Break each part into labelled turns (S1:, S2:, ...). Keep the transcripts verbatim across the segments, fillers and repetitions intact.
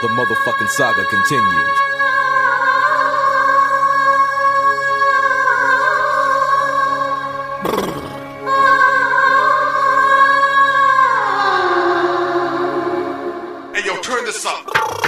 S1: The motherfucking saga continues.
S2: Hey, yo, turn this up.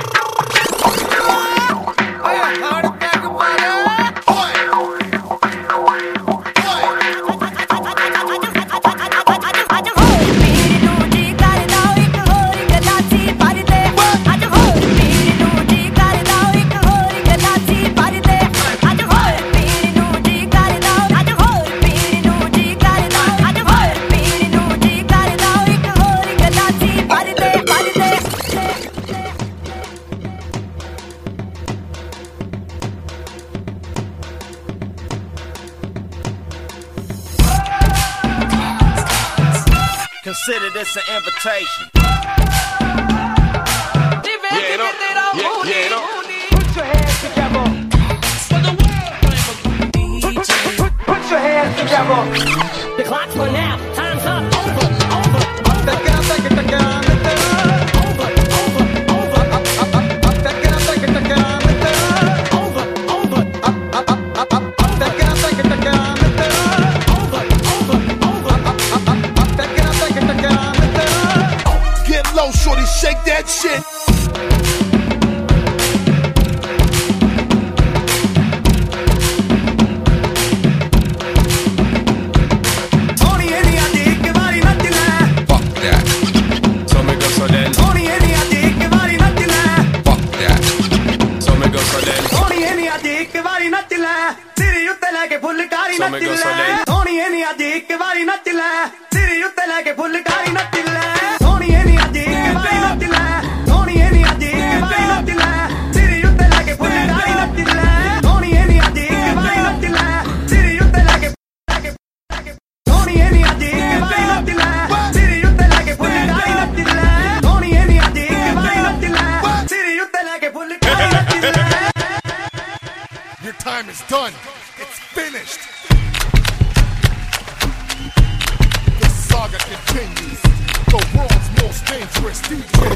S3: Consider this an invitation.
S2: Yeah, no, yeah, yeah, no.
S4: Put your hands together.
S3: For the world,
S4: Put, put, put your hands together.
S5: The clock's run out. Time's up. Over, over, over.
S4: Take it up, take it, take it up, take it up.
S5: Over, over, over.
S4: Up, up, up, up, take it up, take it, take it up, take it up.
S5: Over, over.
S4: Up, up, up, up, up, take it up, take it, take it up, take it up.
S5: Over, over, over.
S4: Up, up, up, up, take it up, take it, take it up, take it up.
S2: Get low, shorty, shake that shit.
S4: Tony Eni adi ek baari nach le.
S2: Fuck that.
S3: So me go so then.
S4: Tony Eni adi ek baari nach le.
S2: Fuck that.
S3: So me go so then.
S4: Tony Eni adi ek baari nach le. Tiri utte le ke fullkari
S3: So
S4: nach
S3: me go so
S4: le.
S3: then.
S4: Tony Eni adi ek baari nach le. Tiri utte le ke fullkari nach le. Tony Eni adi ek baari nach le. Tony Eni adi ek baari nach le. Tiri utte le ke fullkari nach le. Tony Eni adi ek baari nach le. Tiri utte le ke Tony Eni adi ek baari nach le. Tiri utte le ke fullkari nach le. Tony Eni adi ek baari nach le. Tiri utte le ke fullkari nach le.
S2: Your time is done. It's finished. The saga continues. The world's most dangerous D J.